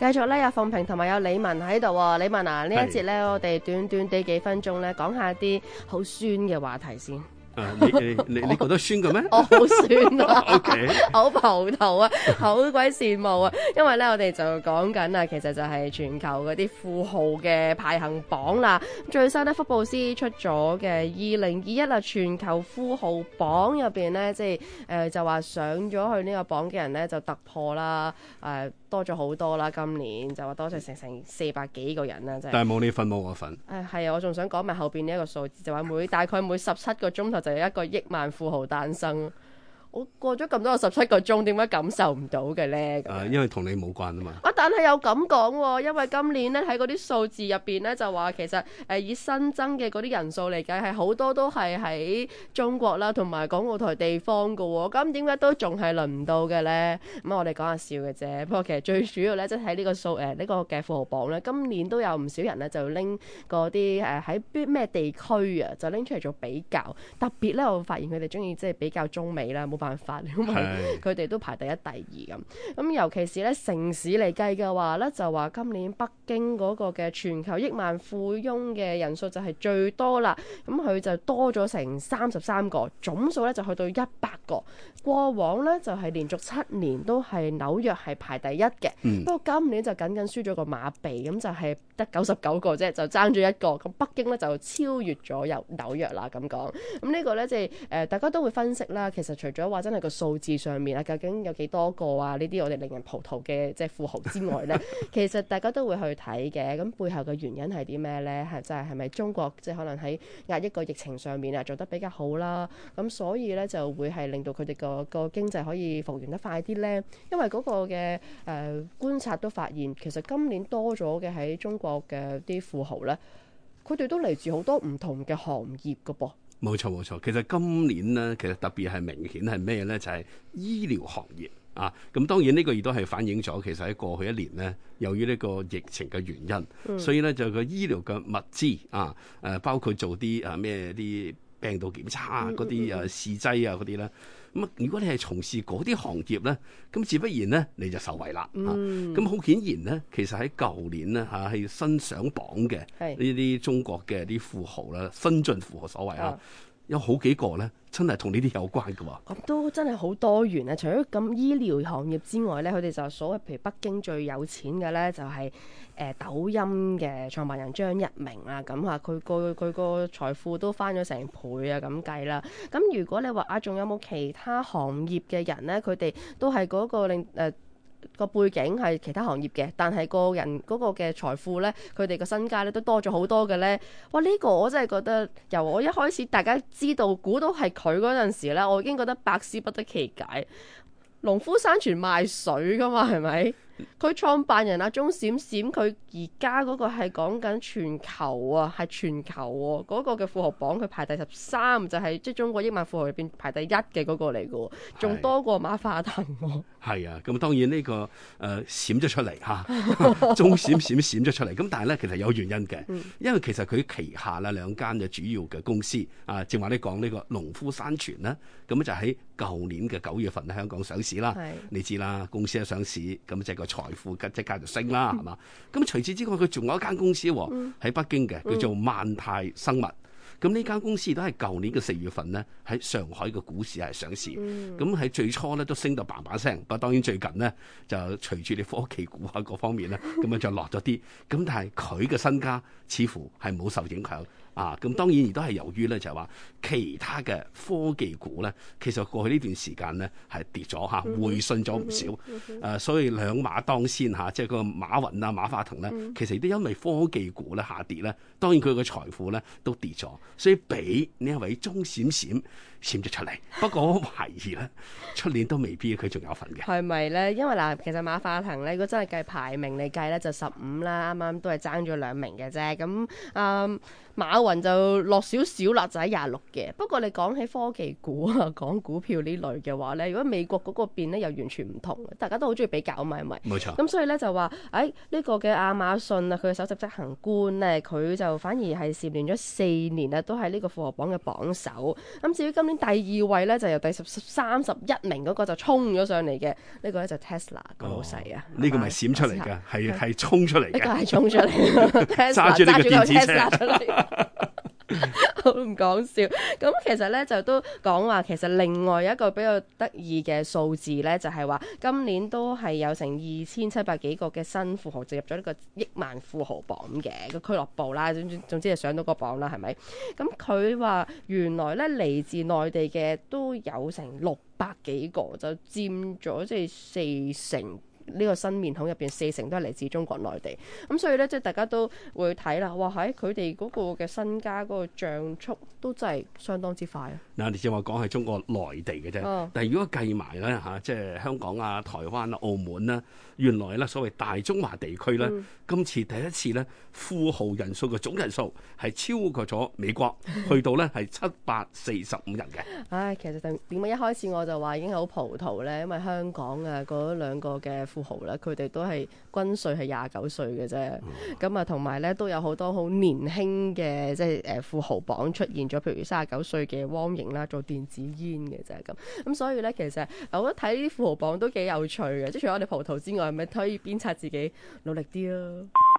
繼續咧有鳳萍同埋有李文喺度喎。李文啊，呢一節咧我哋短短地幾分鐘咧講下啲好酸嘅話題先。 你覺得酸嘅咩？ 我好酸啊 ，OK， 好葡萄啊，好鬼羨慕啊！因為咧我哋就講緊啊，其實就係全球嗰啲富豪嘅排行榜啦。最新咧福布斯出咗嘅2021全球富豪榜入邊咧，即係就話上咗去呢個榜嘅人咧就突破啦，多咗好多啦。今年就話多咗成400幾個人啦，真係。 但係冇你份冇我份。 係啊，我仲想講埋後邊呢一個數字，就話大概每17個鐘頭就有一個億萬富豪誕生。我過咗咁多個17個鐘，點解感受唔到嘅咧？ 因為同你冇關啊嘛。 但係又咁講喎，因為今年咧喺嗰啲數字入邊咧就話其實以新增嘅嗰啲人數嚟計，係好多都係喺中國啦同埋港澳台地方㗎喎。咁點解都仲係輪唔到嘅咧？咁我哋講下笑嘅啫。不過其實最主要咧，即係喺呢個呢個嘅富豪榜咧，今年都有唔少人咧就拎嗰啲喺咩地區啊，就拎出嚟做比較。特別咧，我發現佢哋中意即係比較中美啦，冇辦法，因為佢哋都排第一、第二咁。咁尤其是咧城市嚟計嘅話咧，就話今年北京嗰個嘅全球億萬富翁嘅人數就係最多啦。咁佢就多咗成33個，總數咧就去到100個。過往咧就係連續7年都係紐約係排第一嘅，不過今年就僅僅輸咗個馬鼻，咁就係得99個啫，就爭咗一個。咁北京咧就超越咗由紐約啦咁講。咁呢個咧即係大家都會分析啦。其實除咗話真係個數字上面啊，究竟有幾多個啊？呢啲我哋令人葡萄嘅即係富豪之外咧，其實大家都會去睇嘅。咁背後嘅原因係啲咩咧？係咪中國即係可能喺壓抑個疫情上面啊做得比較好啦？咁所以咧就會係令到佢哋個經濟可以復原得快啲咧。因為嗰個嘅觀察都發現，其實今年多咗嘅喺中國嘅啲富豪咧，佢哋都嚟自好多唔同嘅行業㗎噃。 冇錯冇錯，其實今年呢，其實特別係明顯係咩呢？就係醫療行業啊。咁當然呢個亦都係反映咗，其實喺過去一年呢，由於呢個疫情嘅原因，所以呢就個醫療嘅物資啊，包括做啲咩啲病毒檢測啊，嗰啲試劑啊嗰啲咧。咁如果你係從事嗰啲行業咧，咁自不然咧你就受惠啦。咁好顯然咧，其實喺舊年咧係新上榜嘅呢啲中國嘅啲富豪啦，新晉富豪所謂啊，有好幾個咧真係同呢啲有關嘅喎。咁都真係好多元啊！除咗咁醫療行業之外咧，佢哋就數譬如北京最有錢嘅咧，就係抖音嘅創辦人張一鳴啦。咁啊，佢個財富都翻咗成倍啊咁計啦。咁如果你話啊，仲有冇其他行業嘅人咧？佢哋都係嗰個個背景係其他行業嘅，但係個人嗰個嘅財富咧，佢哋個身家咧都多咗好多嘅咧。哇！呢個我真係覺得，由我一開始大家知道估到係佢嗰陣時咧，我已經覺得百思不得其解。農夫山泉賣水噶嘛，係咪？佢創辦人阿鐘閃閃，佢而家嗰個係講緊全球啊，係全球喎。嗰個嘅富豪榜佢排第13，就係即係中國億萬富豪入邊排第一嘅嗰個嚟嘅，仲多過馬化騰喎。 係啊，咁當然呢個閃咗出嚟嚇，鐘閃咗出嚟。咁但係咧，其實有原因嘅，因為其實佢旗下啦2間嘅主要嘅公司啊，正話你講呢個農夫山泉啦，咁就喺舊年嘅9月份喺香港上市啦。你知啦，公司一上市，咁即係個財富即刻就升啦，係嘛？咁除此之外，佢仲有一間公司喎，喺北京嘅，叫做萬泰生物。咁呢間公司都係舊年嘅4月份呢，喺上海嘅股市係上市。咁喺最初咧都升到嘭嘭聲，不過當然最近呢，就隨住你科技股啊各方面咧，咁樣就落咗啲。咁但係佢嘅身家似乎係冇受影響。咁當然亦都係由於咧，就係話其他嘅科技股咧，其實過去呢段時間咧係跌咗回順咗唔少。所以兩馬當先即係個馬雲啊、馬化騰咧，其實亦都因為科技股咧下跌咧，當然佢嘅財富咧都跌咗，所以俾呢一位鐘閃咗出嚟。不過我懷疑咧，出年都未必佢仲有份嘅。 係咪咧？因為嗱，其實馬化騰咧，如果真係計排名嚟計咧，就15啦，啱啱都係爭咗2名嘅啫。咁馬雲就落少少啦，就喺26嘅。不過你講起科技股啊，講股票呢類嘅話咧，如果美國嗰個邊咧又完全唔同，大家都好中意比較啊嘛，係咪？ 冇錯。 咁所以咧就話，呢個嘅亞馬遜啊，佢嘅首席執行官咧，佢就反而係蟬聯咗4年啊，都係呢個富豪榜嘅榜首。咁至於今年第二位咧就由第31名嗰個就衝咗上嚟嘅，呢個咧就 Tesla 個老細啊。 呢個咪閃出嚟嘅，係衝出嚟嘅。 呢個係衝出嚟揸住呢個電子車出嚟。好唔講笑，咁其實咧就都講話，其實另外一個比較得意嘅數字咧，就係話今年都係有成2700幾個嘅新富豪就入咗呢個億萬富豪榜嘅個俱樂部啦，總之係上到個榜啦，係咪？咁佢話原來咧嚟自內地嘅都有成600幾個，就佔咗即係40%。呢個新面孔入邊40%都係嚟自中國內地，咁所以咧即係大家都會睇啦，哇喺佢哋嗰個嘅身家嗰個漲速都真係相當之快啊！ 嗱，你正話講係中國內地嘅啫，但係如果計埋咧嚇，即係香港啊、台灣啊、澳門啦，原來咧所謂大中華地區咧，今次第一次咧富豪人數嘅總人數係超過咗美國，去到咧係745人嘅。唉， 其實點解一開始我就話已經係好葡萄咧？因為香港啊嗰兩個嘅富豪咧，佢哋都係均歲係29歲嘅啫。咁啊，同埋咧都有好多好年輕嘅即係富豪榜出現咗，譬如39歲嘅汪瑩啦，做電子煙嘅啫咁。咁所以咧，其實我覺得睇呢啲富豪榜都幾有趣嘅，即係除咗我哋葡萄之外，咪可以鞭策自己努力啲咯。